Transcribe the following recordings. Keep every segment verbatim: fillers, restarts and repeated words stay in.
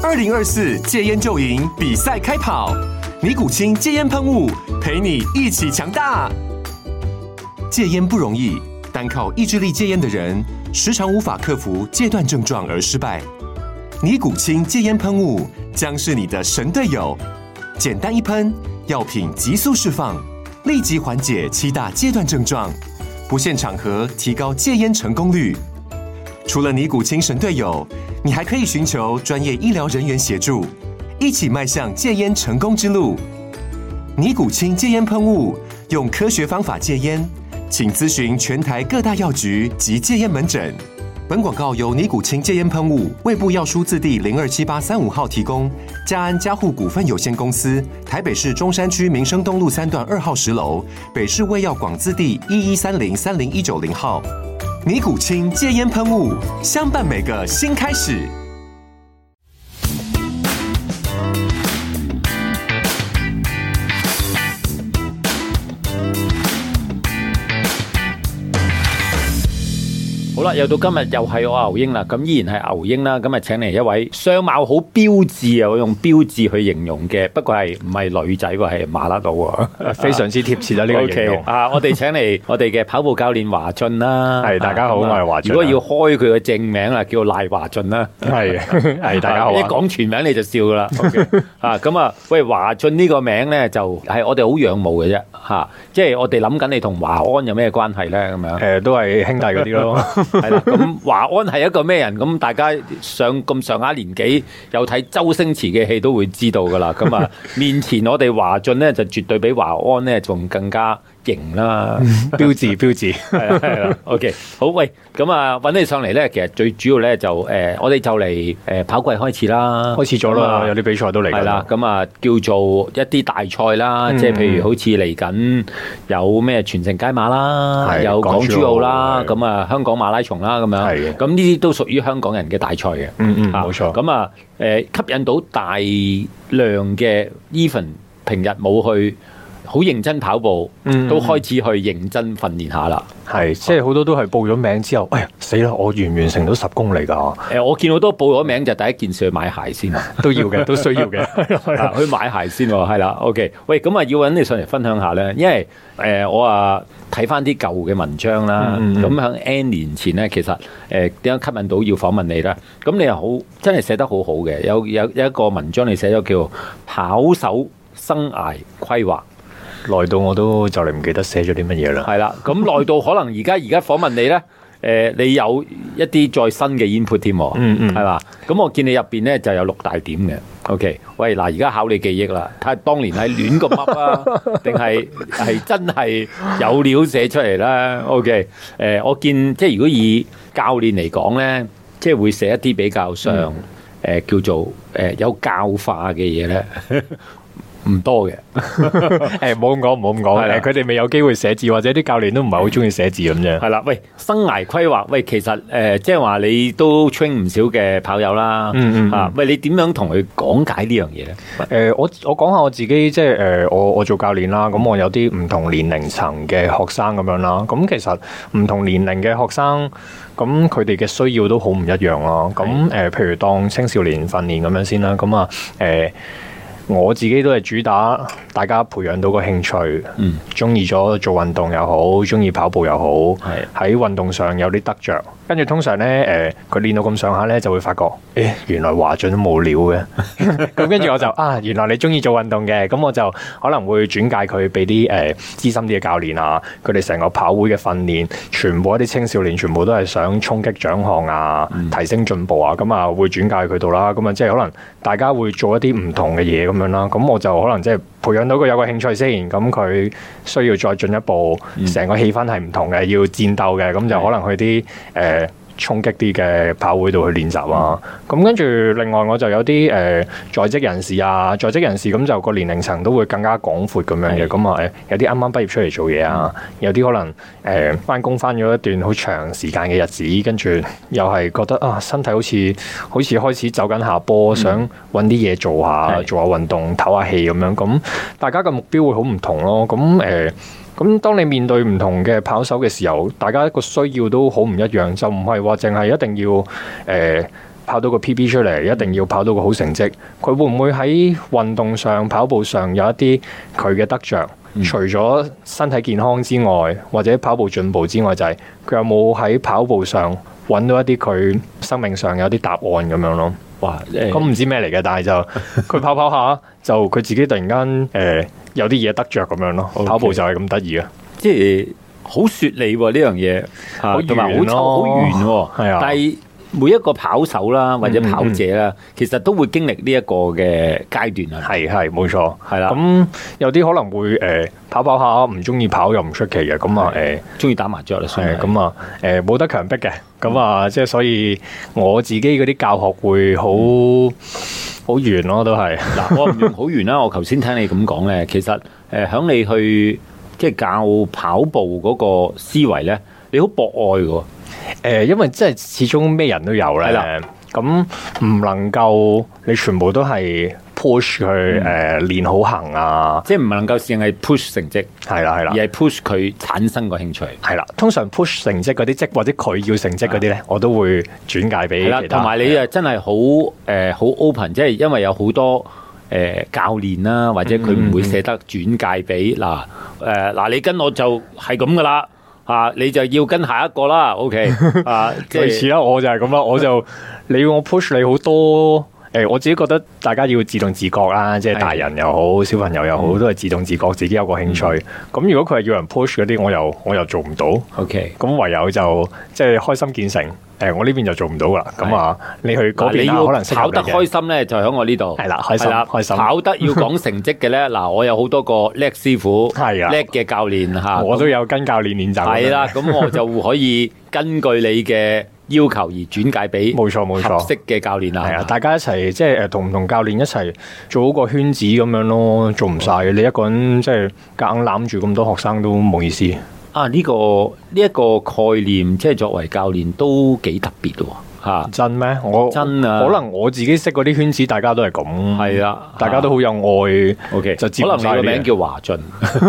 二零二四戒烟就赢比赛开跑，尼古清戒烟喷雾陪你一起强大。戒烟不容易，单靠意志力戒烟的人，时常无法克服戒断症状而失败。尼古清戒烟喷雾将是你的神队友，简单一喷，药品急速释放，立即缓解七大戒断症状，不限场合提高戒烟成功率。除了尼古清神队友，你还可以寻求专业医疗人员协助，一起迈向戒烟成功之路。尼古清戒烟喷雾，用科学方法戒烟，请咨询全台各大药局及戒烟门诊。本广告由尼古清戒烟喷雾、卫部药书字第零二七八三五号提供，嘉安嘉护股份有限公司，台北市中山区民生东路三段二号十楼，北市卫药广字第一一三零三零一九零号。尼古清戒烟喷雾，相伴每个新开始。 好啦，又到今日又係我牛英啦，咁依然係牛英啦，咁啊請嚟一位相貌好標緻啊，我用標誌去形容嘅，不過係唔係女仔喎，係馬拉度喎， 非常之貼切啦呢個形容。 Okay, 啊，我哋請嚟我哋嘅跑步教練華俊啦， 係大家好，我係華俊。 如果要開佢嘅正名啦，叫賴華俊啦， 係係大家好。 一講全名你就笑噶啦。Okay, 啊，咁啊，喂，華俊呢個名咧就係我哋好仰慕嘅啫，吓，即係我哋諗緊你同華安有咩關係咧？咁樣誒，都係兄弟嗰啲咯。 係啦，咁華安係一個咩人？咁大家上咁上下年紀，有睇周星馳嘅戲都會知道噶啦。咁啊，面前我哋華俊咧就絕對比華安咧仲更加型啦， 標誌標誌係啦係啦。OK， 好，喂，咁啊揾你上嚟咧，其實最主要咧就誒、呃，我哋就嚟誒跑季開始啦， 開始咗啦，有啲比賽都嚟。 係啦，咁啊叫做一啲大賽啦，嗯、即係譬如好似嚟緊有咩全城街馬啦，有港珠澳啦，咁啊香港馬拉松啦咁樣，咁呢啲都屬於香港人嘅大賽嘅。 嗯嗯，冇錯。 咁啊誒吸引到大量嘅 even 平日冇去好認真跑步，嗯、都開始去認真訓練下啦。 係，即係好多都係報咗名之後，哎呀死啦！我完唔完成到十公里㗎？誒、 呃，我見到都報咗名就第一件事去買鞋先， 都要嘅，都需要嘅、 啊，去買鞋先喎。係啦 ，OK。喂，咁啊要揾你上嚟分享下咧，因為誒、呃、我啊睇翻啲舊嘅文章啦，咁喺 N 年前咧，其實誒點樣吸引到要訪問你咧？咁你又好真係寫得好好嘅，有有有一個文章你寫咗叫跑手生涯規劃。 耐到我都就嚟唔記得寫咗啲乜嘢啦。 係啦，咁耐到可能而家而家訪問你咧，誒、呃，你有一啲再新嘅 input 添，嗯嗯，係嘛？咁我見你入邊咧就有六大點嘅。OK， 喂，嗱，而家考你記憶啦，睇下當年係亂咁噏啊，定係係真係有料寫出嚟啦。OK， 誒、呃，我見即係如果以教練嚟講咧，即係會寫一啲比較上誒、嗯呃、叫做誒、呃、有教化嘅嘢咧。唔多嘅， 誒，唔好咁講，唔好咁講，佢哋未有機會寫字，或者啲教練都唔係好中意寫字咁啫。 係啦，喂，生涯規劃，喂，其實誒、呃，即係話你都 train 唔少嘅跑友啦，嗯嗯，啊，喂，你點樣同佢講解呢樣嘢咧？誒、 呃，我我講下我自己，即係誒，我我做教練啦，咁我有啲唔同年齡層嘅學生咁樣啦，咁其實唔同年齡嘅學生，咁佢哋嘅需要都好唔一樣咯。咁誒、呃，譬如當青少年訓練咁樣先啦，咁啊，誒、呃。我自己都係主打大家培養到個興趣，嗯，中意咗做運動又好，中意跑步又好，係喺運動上有啲得着。跟住通常咧，誒佢練到咁上下咧，就會發覺，誒原來華俊都冇料嘅。咁跟住我就啊，原來你中意做運動嘅，咁我就可能會轉介佢俾啲誒資深啲嘅教練啊，佢哋成個跑會嘅訓練，全部一啲青少年，全部都係想衝擊獎項啊，嗯、提升進步啊，咁啊會轉介佢度啦。咁啊即係可能大家會做一啲唔同嘅嘢咁樣啦。咁我就可能即係培養到佢有個興趣先，咁佢需要再進一步，成、嗯、個氣氛係唔同嘅，要戰鬥嘅，咁就可能去啲誒。呃衝擊啲嘅跑會度去練習啊！咁跟住另外我就有啲誒、呃、在職人士啊，在職人士咁就個年齡層都會更加廣闊咁樣嘅。咁啊誒有啲啱啱畢業出嚟做嘢啊，嗯、有啲可能誒返工返咗一段好長時間嘅日子，跟住又係覺得啊身體好似好似開始走緊下坡，嗯、想揾啲嘢做下，做下運動，唞下氣咁樣。咁大家嘅目標會好唔同咯。咁誒。呃咁當你面對唔同嘅跑手嘅時候，大家個需要都好唔一樣，就唔係話淨係一定要誒、呃、 跑到個 P B 出嚟，一定要跑到個好成績。佢會唔會喺運動上、跑步上有一啲佢嘅得着？嗯、除咗身體健康之外，或者跑步進步之外，就係、是、佢有冇喺跑步上揾到一啲佢生命上有啲答案咁樣咯？哇！咁唔知咩嚟嘅，但係就佢跑跑下，就佢自己突然間誒、呃、有啲嘢得着咁樣咯。Okay. 跑步就係咁得意啊！ 即係好雪利呢樣嘢，同埋好抽好圓喎。係啊，但係每一個跑手啦，或者跑者啦，嗯嗯其實都會經歷呢一個嘅階段啊。係係冇錯，係啦。咁有啲可能會誒、呃、跑跑下唔中意跑又唔出奇嘅。咁啊誒，中意打麻雀啦，係咁啊誒冇得強迫嘅。咁啊即係所以我自己嗰啲教學會好好圓咯，都係嗱。我唔用好圓啦。我頭先聽你咁講咧，其實誒響、呃、你去即係教跑步嗰個思維咧，你好博愛嘅。誒，因為即係始終咩人都有咧，咁唔能夠你全部都係 push 佢誒練好行啊，即係唔能夠淨係 push 成績，係啦係啦，而係 push 佢產生個興趣，係啦。通常 push 成績嗰啲，即或者佢要成績嗰啲咧，我都會轉介俾其他。同埋你誒真係好誒好 open，即係因為有好多誒、呃、教練啦，或者佢唔會捨得轉介俾嗱誒嗱，你跟我就係咁噶啦。啊！你就要跟下一個啦 ，OK？啊，即係類似啦，我就係咁啦，我就你要我 push 你好多，誒、欸，我自己覺得大家要自動自覺啦，即係大人又好，小朋友又好，嗯、都係自動自覺，自己有個興趣。咁、嗯、如果佢係要人 push 嗰啲，我又我又做唔到，OK？咁唯有就即係開心見誠。誒，我呢邊就做唔到噶啦，咁啊，你去嗰邊可能跑得開心咧，就喺我呢度。係啦，開心，開心。跑得要講成績嘅咧，嗱，我有好多個叻師傅，係啊，叻嘅教練吓，我都有跟教練練習。係啦，咁我就可以根據你嘅要求而轉介俾冇錯冇錯合適嘅教練啦。係啊，大家一齊即係誒同唔同教練一齊做好個圈子咁樣咯，做唔晒嘅，你一個人即係夾硬攬住咁多學生都冇意思。啊！呢、這個呢一、這個概念，即係作為教練都幾特別喎嚇。真咩？我真啊，可能我自己識嗰啲圈子，大家都係咁。係啊，大家都好有愛。O K，就可能你個名叫華俊。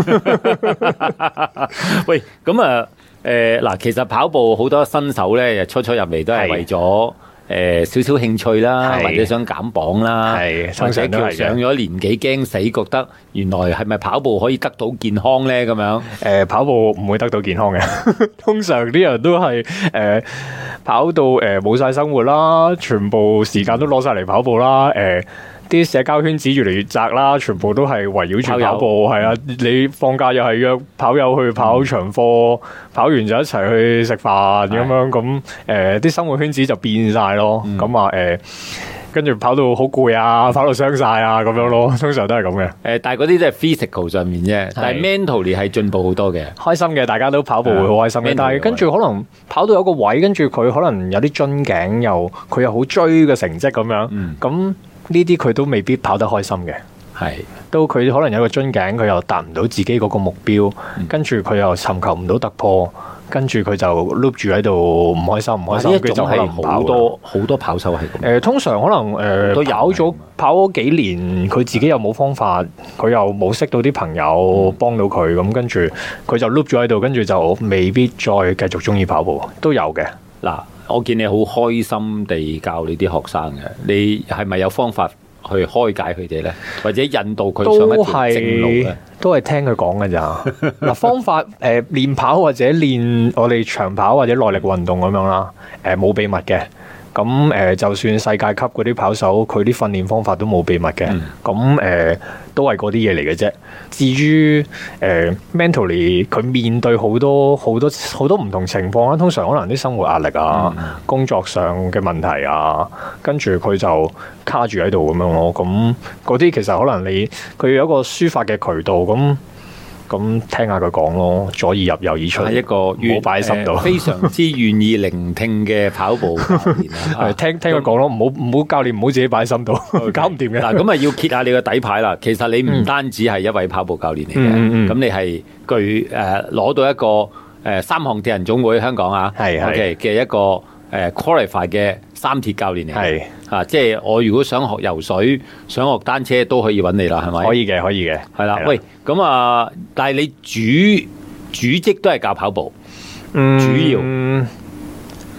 喂，咁啊誒嗱，其實跑步好多新手咧，初初入嚟都係為咗。誒少少興趣啦，或者想減磅啦，或者叫上咗年紀驚死，覺得原來係咪跑步可以得到健康咧？咁樣誒，跑步唔會得到健康嘅，通常啲人都係誒跑到誒冇晒生活啦，全部時間都攞晒嚟跑步啦，誒。啲社交圈子越嚟越窄啦，全部都係圍繞住跑步，係啊！你放假又係約跑友去跑長課，嗯、跑完就一齊去食飯咁樣，咁誒啲生活圈子就變晒咯。咁啊誒，跟住跑到好攰啊，跑到傷晒啊咁樣咯，通常都係咁嘅。誒、呃，但係嗰啲都係 physical 上面啫，但係 mentally 係進步好多嘅，開心嘅，大家都跑步會好開心嘅。但係跟住可能跑到有個位，跟住佢可能有啲樽頸，又佢又好追嘅成績咁樣，咁、嗯。呢啲佢都未必跑得開心嘅，係都佢可能有個樽頸，佢又達唔到自己嗰個目標，嗯、跟住佢又尋求唔到突破，跟住佢就 loop 住喺度唔開心唔開心，佢就可能好多好多跑手係咁。誒、呃，通常可能誒、呃、都跑咗跑咗幾年，佢自己又冇方法，佢又冇識到啲朋友幫到佢，咁、嗯、跟住佢就 loop 咗喺度，跟住就未必再繼續中意跑步，都有嘅嗱。我見你好開心地教你啲學生嘅，你係咪有方法去開解佢哋咧，或者引導佢上一條正路咧？都係聽佢講嘅咋嗱，方法誒練跑或者練我哋長跑或者耐力運動咁樣啦，誒冇秘密嘅。咁誒、呃，就算世界級嗰啲跑手，佢啲訓練方法都冇秘密嘅。咁誒、嗯呃，都係嗰啲嘢嚟嘅啫。至於誒、呃、mentally，佢面對好多好多好多唔同情況啦。通常可能啲生活壓力啊、嗯、工作上嘅問題啊，跟住佢就卡住喺度咁樣咯。咁嗰啲其實可能你佢有一個抒發嘅渠道咁。咁聽下佢講咯，左耳入右耳出，係一個冇擺喺心度，非常之願意聆聽嘅跑步教練啊！聽聽佢講咯，唔好唔好教練唔好自己擺喺心度，搞唔掂嘅。嗱，咁啊要揭下你個底牌啦。其實你唔單止係一位跑步教練嚟嘅，咁、嗯嗯、你係具誒攞、呃、到一個誒、呃、三項鐵人總會香港啊，係係嘅嘅一個誒、呃、qualify 嘅三鐵教練嚟嘅。係啊，即係我如果想學游水、想學單車都可以揾你啦，係咪？可以嘅，可以嘅，係啦。喂，咁啊，但係你主主職都係教跑步，嗯、主要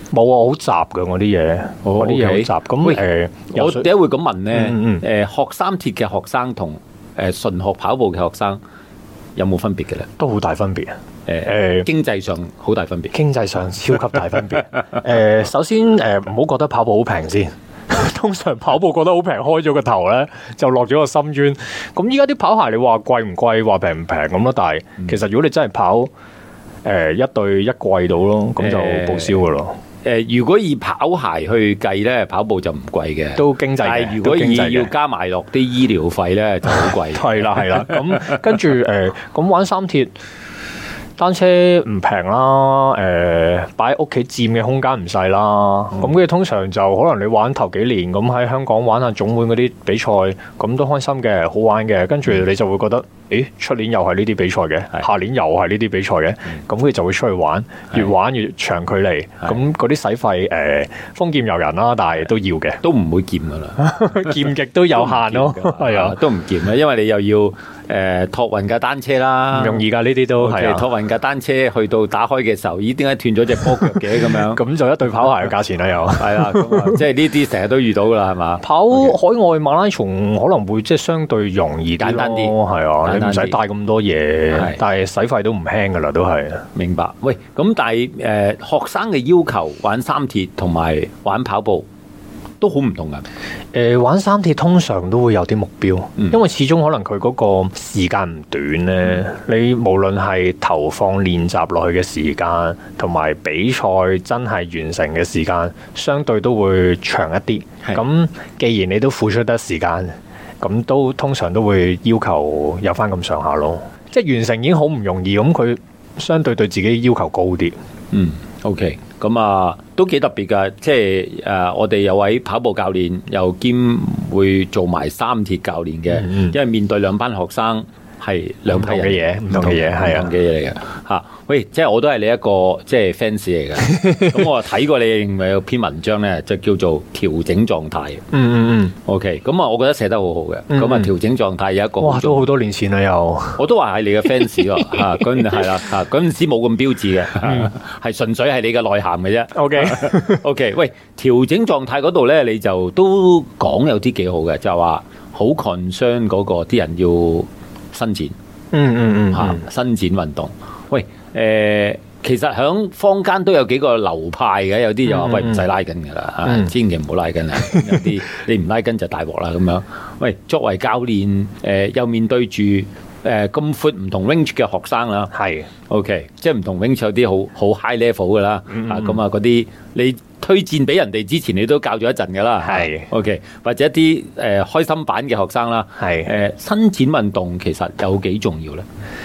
冇啊，好雜㗎我啲嘢，我啲嘢好雜。咁誒， 我點解會咁問咧？誒、 嗯嗯， 學三鐵嘅學生同誒純學跑步嘅學生有冇分別嘅咧？ 都好大分別啊！ 誒、 呃、 經濟上好大分別， 經濟上超級大分別。誒、呃，首先誒唔好覺得跑步好平先。通常跑步覺得好平，開咗個頭咧就落咗個深淵。咁依家啲跑鞋你話貴唔貴，話平唔平咁咯。但係其實如果你真係跑誒、呃、一對一季到咯，咁就報銷噶咯。 誒、呃，如果以跑鞋去計咧，跑步就唔貴嘅， 都經濟嘅。 但係如果以要加埋落啲醫療費咧，就好貴。 係啦係啦，咁跟住誒，咁、呃、玩三鐵。單車唔平啦，誒、呃、擺喺屋企佔嘅空間唔細啦，咁跟住通常就可能你玩頭幾年咁喺香港玩下總會嗰啲比賽，咁都開心嘅，好玩嘅，跟住你就會覺得，誒出年又係呢啲比賽嘅，下年又係呢啲比賽嘅，咁佢就會出去玩，越玩越長距離，咁嗰啲使費誒、呃、豐儉由人啦，但係都要嘅， 都唔會儉噶啦， 儉極都有限咯，係啊， 都唔儉啦，因為你又要誒、呃、託運架單車啦， 唔容易㗎呢啲都係啊， 託運架單車去到打開嘅時候，咦點解斷咗隻波腳嘅咁樣？ 咁就一對跑鞋嘅價錢啦又， 係啦，即係呢啲成日都遇到㗎啦，係嘛？ 跑海外馬拉松可能會即係相對容易簡單啲， 係啊，你唔使帶咁多嘢，但係使費都唔輕㗎啦，都係。 明白。喂，咁但係誒、呃、學生嘅要求玩三鐵同埋玩跑步都好唔同㗎。誒、 呃、玩三鐵通常都會有啲目標， 嗯、 因為始終可能佢嗰個時間唔短咧。嗯、你無論係投放練習落去嘅時間，同埋比賽真係完成嘅時間，相對都會長一啲。咁既然你都付出得時間，咁都通常都會要求有翻咁上下咯。即係完成已經好唔容易，咁佢相對對自己要求高啲。 嗯 ，OK。咁啊，都幾特別噶，即係誒、呃，我哋有位跑步教練，又兼會做埋三鐵教練嘅，嗯嗯因為面對兩班學生係兩批人嘅嘢，唔同嘅嘢，係啊，唔同嘅嘢嚟嘅嚇。喂，即係我都係你一個即係 fans 嚟嘅，咁我睇過你認為有篇文章咧，就叫做調整狀態。嗯嗯嗯，OK，咁啊，我覺得寫得好好嘅。咁啊、嗯嗯，調整狀態有一個哇，都好多年前啦又， 我都話係你嘅 fans 喎嚇，嗰陣係啦嚇，嗰陣時冇咁標誌嘅，係、嗯、純粹係你嘅內涵嘅啫。OK OK， 喂，調整狀態嗰度咧，你就都講有啲幾好嘅，就係話好 concern 嗰個啲人要伸展。嗯嗯嗯嚇，伸展運動。喂。誒、呃，其實喺坊間都有幾個流派嘅，有啲就話喂唔使拉筋噶啦，嗯、千祈唔好拉筋啊！有啲你唔拉筋就大鑊啦咁樣。喂，作為教練，誒、呃、又面對住誒咁闊唔同 range 嘅學生啦，係 OK，即係唔同 range 有啲好好 high level 噶啦，嗯、啊咁啊嗰啲你推薦俾人哋之前，你都教咗一陣噶啦，係 OK， 或者一啲誒、呃、開心版嘅學生啦，係誒伸展運動其實有幾重要咧？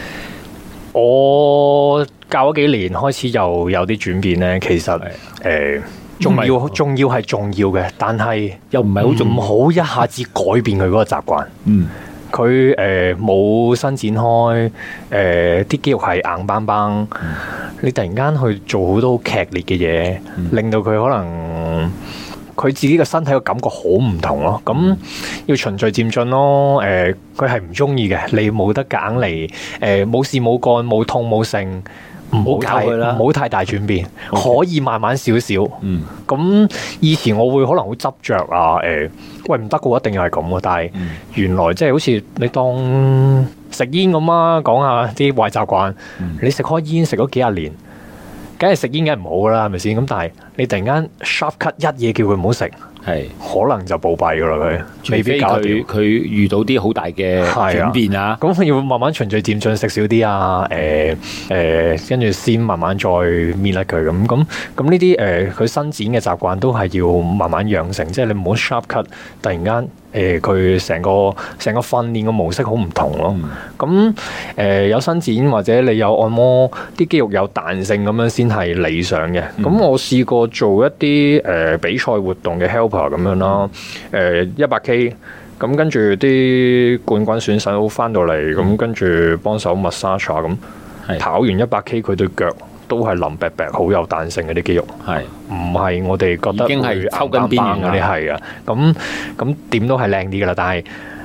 我教咗幾年，開始又有啲轉變咧。其實誒，重要重要係重要嘅，但係又唔係好重要，唔好一下子改變佢嗰個習慣。嗯，佢誒冇伸展開，誒、呃、啲肌肉係硬邦邦。嗯、你突然間去做好多劇烈嘅嘢，嗯、令到佢可能。佢自己嘅身體嘅感覺好唔同咯，咁要循序漸進咯。誒、呃，佢係唔中意嘅，你冇得夾硬嚟。誒、呃，冇事冇幹，冇痛冇性，唔好教佢啦，唔好太大轉變，okay. 可以慢慢少少。嗯，咁以前我會可能好執着啊。誒、呃，喂唔得嘅話，一定要係咁嘅。但係原來即係好似你當食煙咁啊，講下啲壞習慣。嗯、你食開煙食咗幾廿年。梗係食煙梗係唔好啦，係咪先？咁但係你突然間 sharp cut 一嘢叫佢唔好食，係可能就暴斃噶啦佢，未必搞掂。佢遇到啲好大嘅轉變啊！咁要慢慢循序漸進食少啲啊，誒、呃、誒，跟、呃、住先慢慢再搣甩佢咁。咁咁呢啲誒，佢伸展嘅習慣都係要慢慢養成，即係你唔好 sharp cut，突然間。誒佢成個成個訓練嘅模式好唔同咯，咁誒、嗯呃、有伸展或者你有按摩，啲肌肉有彈性咁樣先係理想嘅。咁、嗯、我試過做一啲誒、呃、比賽活動嘅 helper 咁樣啦，誒一百 K，咁跟住啲冠軍選手翻到嚟，咁、嗯、跟住幫手 massage 咁，跑完一百 K 佢對腳都係腍白白，好有彈性嘅啲肌肉，係唔係我哋覺得已經係抽筋邊緣嗰啲係啊？咁咁點都係靚啲噶啦，但係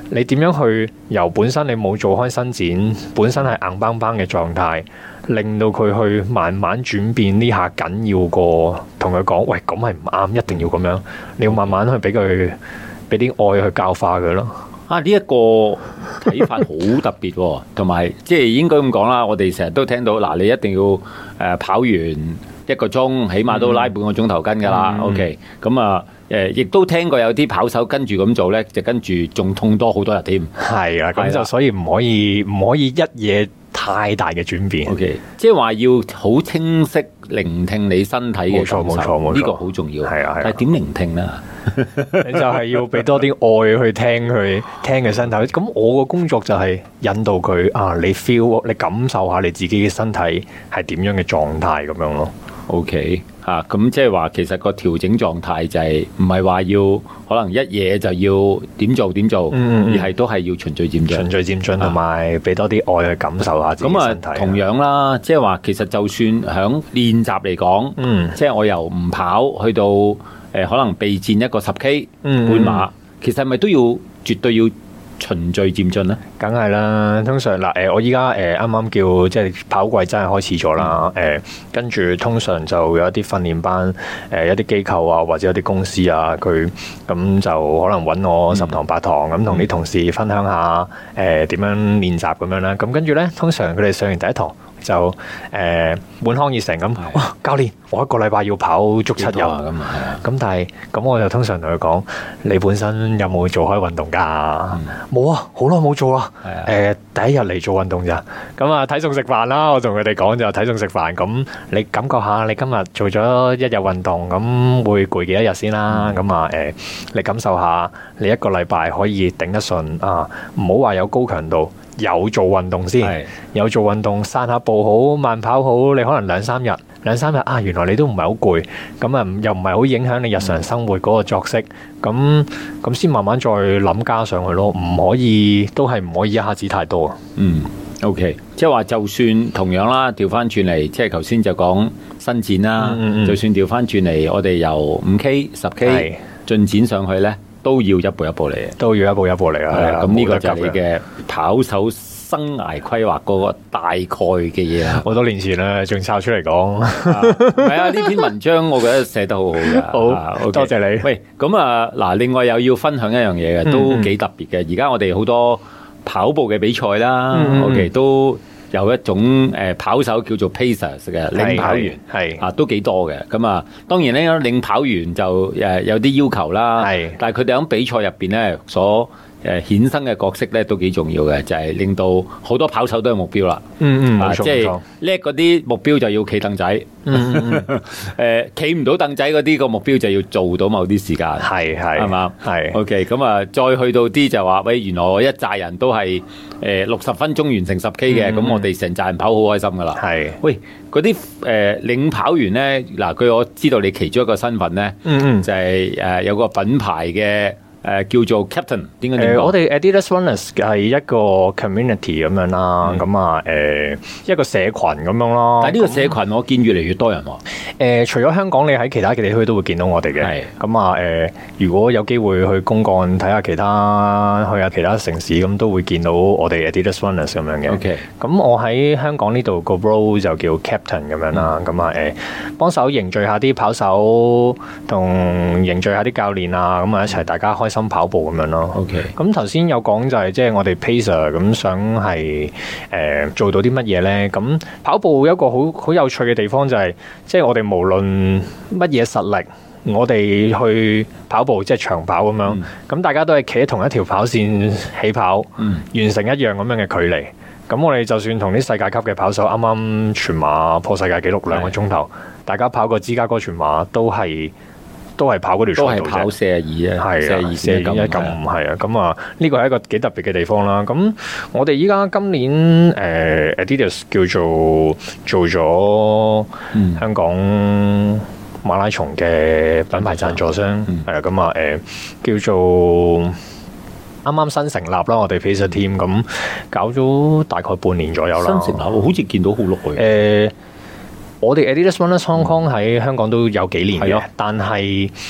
你點樣去由本身你冇做開伸展，本身係硬邦邦嘅狀態，令到佢去慢慢轉變，呢下緊要過同佢講，喂，咁係唔啱，一定要咁樣。你要慢慢去俾佢俾啲愛去教化佢咯。 啊！呢、這、一個睇法好特別喎，同埋即係應該咁講啦。我哋成日都聽到嗱，你一定要誒、呃、跑完一個鐘，起碼都拉半個鐘頭筋噶啦。 嗯、 OK，咁啊誒，亦都聽過有啲跑手跟住咁做咧，就跟住仲痛多好多日添。 係啊，咁就所以唔可以唔可以一嘢太大嘅轉變。 OK，即係話要好清晰聆聽你身體嘅感受， 冇錯冇錯冇錯，呢個好重要。 係啊係啊， 但係點聆聽咧？ 你就係要俾多啲愛去聽佢聽佢身體。咁我個工作就係引導佢啊，你 feel 你感受下你自己嘅身體係點樣嘅狀態咁樣咯。 OK，吓咁即係話，其實個調整狀態就係唔係話要可能一嘢就要點做點做，嗯嗯，而係都係要循序漸進， 循序漸進，同埋俾多啲愛去感受下自己身體。 咁啊，同樣啦，即係話其實就算響練習嚟講，嗯，即係我由唔跑去到誒、呃、可能備戰一個十 K 半馬，嗯、其實係咪都要絕對要循序漸進咧？ 梗係啦，通常嗱，誒，我依家誒啱啱叫即係跑季真係開始咗啦，誒、嗯，跟住通常就有一啲訓練班，誒，一啲機構啊，或者有啲公司啊，佢咁就可能揾我十堂八堂，咁同啲同事分享下，誒，點樣練習咁樣啦，咁跟住咧，通常佢哋上完第一堂就誒滿腔熱誠咁，哇，教練，我一個禮拜要跑足七日，咁啊，咁但係咁我就通常同佢講，你本身有冇做開運動噶？冇啊，好耐冇做啦。誒、呃，第一日嚟做運動咋？咁啊，睇餸食飯啦。我同佢哋講就睇餸食飯。咁你感覺下，你今日做咗一日運動，咁會攰幾多日先啦？咁啊、嗯，誒、呃，你感受下，你一個禮拜可以頂得順啊？唔好話有高強度。有做運動先，是有做運動，散下步好，慢跑好，你可能兩三日，兩三日啊，原來你都唔係好攰，咁啊又唔係好影響你日常生活嗰個作息，咁咁先慢慢再諗加上去咯，唔可以都係唔可以一下子太多。嗯 ，OK，即係話就算同樣啦，調翻轉嚟，即係頭先就講伸展啦，嗯嗯就算調翻轉嚟，我哋由五 K、十 K 進展上去咧。都要一步一步嚟， 都要一步一步嚟啊！係啊， 咁呢個就係你嘅跑手生涯規劃嗰個大概嘅嘢啦。 好多年前啦，仲抄出嚟講。 係啊，呢篇文章我覺得寫得好好嘅。 好，啊 okay、多謝你。 喂，咁啊嗱，另外又要分享一樣嘢嘅，都幾特別嘅。而家、嗯、我哋好多跑步嘅比賽啦、嗯、，OK 都。有一種誒、呃、跑手叫做 Pacers 嘅領跑員，係啊都幾多嘅。咁啊，當然咧領跑員就誒有啲要求啦，係，但係佢哋喺比賽入邊咧所誒衍生嘅角色咧都幾重要嘅，就係、是、令到好多跑手都有目標啦。嗯嗯，啊、即係叻嗰啲目標就要企凳仔，嗯誒企唔到凳仔嗰啲個目標就要做到某啲時間，係係係嘛，係。OK， 咁啊再去到啲就話喂，原來我一紮人都係誒六十分鐘完成十 K 嘅，咁、嗯、我哋成紮人跑好開心噶啦。係，喂嗰啲誒領跑員咧，嗱據我知道你其中一個身份咧，嗯嗯，就係、是、誒、呃、有個品牌嘅。誒、呃，叫做 Captain， 點解點講？我哋 Adidas Runners 係一個 community 咁樣啦，咁啊、嗯，誒、呃，一個社群咁樣咯。 但係呢個社群我見越嚟越多人喎。誒、 呃，除咗香港，你喺其他嘅地區都會見到我哋嘅。係。咁啊，誒、呃，如果有機會去公幹睇下其他，去下其他城市，咁都會見到我哋 Adidas Runners 咁樣嘅。OK。咁我喺香港呢度個 role 就叫 Captain 咁樣啦。咁啊、嗯，誒，幫手凝聚下啲跑手，同凝聚下啲教練啊，咁啊一齊大家開心跑步咁樣咯。OK，咁頭先有講就係即係我哋 Pacer 咁想係誒、呃、做到啲乜嘢咧？咁跑步有一個好好有趣嘅地方就係即係我哋無論乜嘢實力，我哋去跑步即係長跑咁樣，咁、嗯、大家都係企喺同一條跑線起跑，嗯、完成一樣咁樣嘅距離。咁我哋就算同啲世界級嘅跑手啱啱全馬破世界紀錄兩個鐘頭，大家跑過芝加哥全馬都係。都係跑嗰條賽道啫， 都係跑四十二啊，係四十二、四十一咁，係啊，咁啊，呢個係一個幾特別嘅地方啦。咁我哋依家今年誒、呃、Adidas 叫做做咗香港馬拉松嘅品牌贊助商，係啊、嗯，咁啊誒叫做啱啱新成立啦，我哋 Pacer Team 咁搞咗大概半年左右啦。 新成立，我好似見到好耐嘅。 呃我哋 Adidas Runners Hong Kong 喺香港都有幾年嘅，但係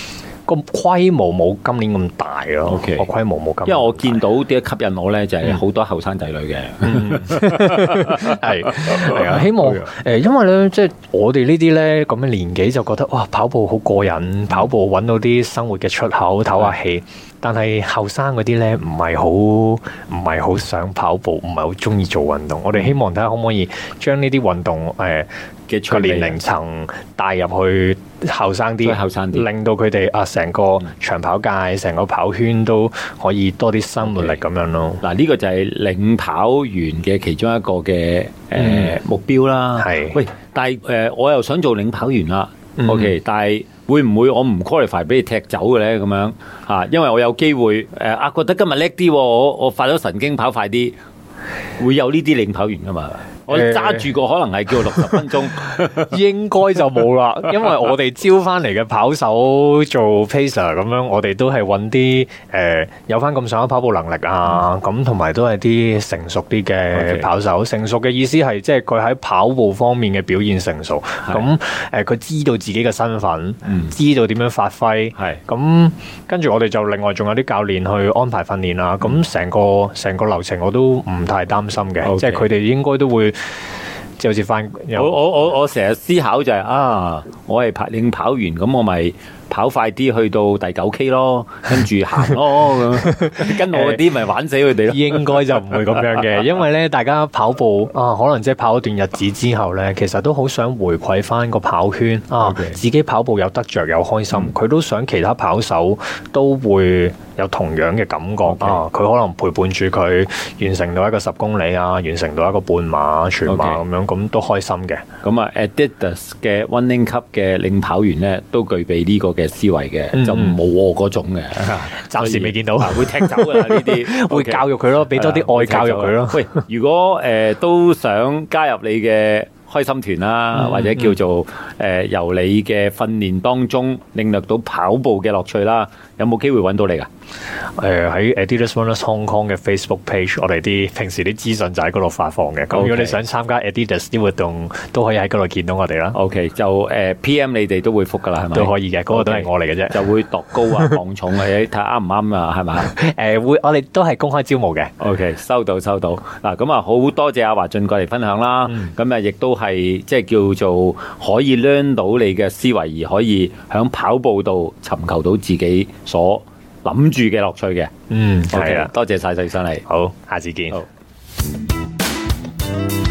個規模冇今年咁大咯。 OK， 個規模冇咁， 因為我見到啲吸引我咧，就係好多後生仔女嘅， 係係啊，希望誒，因為咧，即係我哋呢啲咧咁嘅年紀就覺得哇，跑步好過癮，跑步揾到啲生活嘅出口，唞下氣。但係後生嗰啲咧，唔係好唔係好想跑步，唔係好中意做運動。我哋希望睇下可唔可以將呢啲運動誒嘅個年齡層帶入去後生啲，後生啲，令到佢哋啊成個長跑界、成個跑圈都可以多啲生活力咁樣咯。 嗱，呢個就係領跑員嘅其中一個嘅誒、呃嗯、目標啦。係，喂，但係誒、呃、我又想做領跑員啦。嗯、OK， 但係會唔會我唔 qualify 俾你踢走嘅咧？咁樣嚇，因為我有機會誒啊，覺得今日叻啲，我我發咗神經跑快啲，會有呢啲領跑員噶嘛？我揸住個可能係叫六十分鐘， 應該就冇啦，因為我哋招翻嚟嘅跑手做 pacer 咁樣，我哋都係揾啲誒有翻咁上下跑步能力啊，咁同埋都係啲成熟啲嘅跑手。Okay. 成熟嘅意思係即係佢喺跑步方面嘅表現成熟，咁誒佢知道自己嘅身份，嗯、知道點樣發揮，咁跟住我哋就另外仲有啲教練去安排訓練啦。咁成、嗯、個成個流程我都唔太擔心嘅，okay. 即係佢哋應該都會。即係好似翻， 我我我我成日思考就係、是、啊，我係跑領跑員，咁我咪跑快啲去到第九 K 咯，跟住行咯咁，跟我嗰啲咪玩死佢哋咯。 應該就唔會咁樣嘅，因為咧大家跑步啊，可能即係跑一段日子之後咧，其實都好想回饋翻個跑圈啊，okay. 自己跑步有得着又開心，佢、嗯、都想其他跑手都會有同樣嘅感覺、okay. 啊，佢可能陪伴住佢完成到一個十公里啊，完成到一個半馬、全馬咁樣，咁、okay. 都開心嘅。 咁啊 ，Adidas 嘅 Running Club 嘅領跑員咧，都具備呢個嘅思維嘅、嗯，就冇我嗰種嘅， 暫時未見到， 會踢走噶啦呢啲， 會教育佢咯，俾多啲愛教育佢咯。 喂，如果誒、呃、都想加入你嘅開心團啦、嗯，或者叫做誒、呃、由你嘅訓練當中領略到跑步嘅樂趣啦，有冇機會揾到你噶？ 誒、呃，喺 Adidas Runners Hong Kong 嘅 Facebook page，我哋啲平時啲資訊就喺嗰度發放嘅。咁、okay. 如果你想參加 Adidas 啲活動，都可以喺嗰度見到我哋啦。 OK， 就誒、呃、P M 你哋都會覆噶啦，係咪？ 都可以嘅，嗰、那個都係我嚟嘅啫。 就會度高啊、磅重啊，睇下啱唔啱啊，係咪？ 誒、呃，會，我哋都係公開招募嘅。 OK， 收到收到。嗱，咁啊，好多謝阿華進過嚟分享啦。咁、嗯、啊，亦都係即係叫做可以 learn 到你嘅思維，而可以喺跑步度尋求到自己所諗住嘅樂趣嘅。嗯，係啊，多謝晒細上嚟。 好，下次見。 好。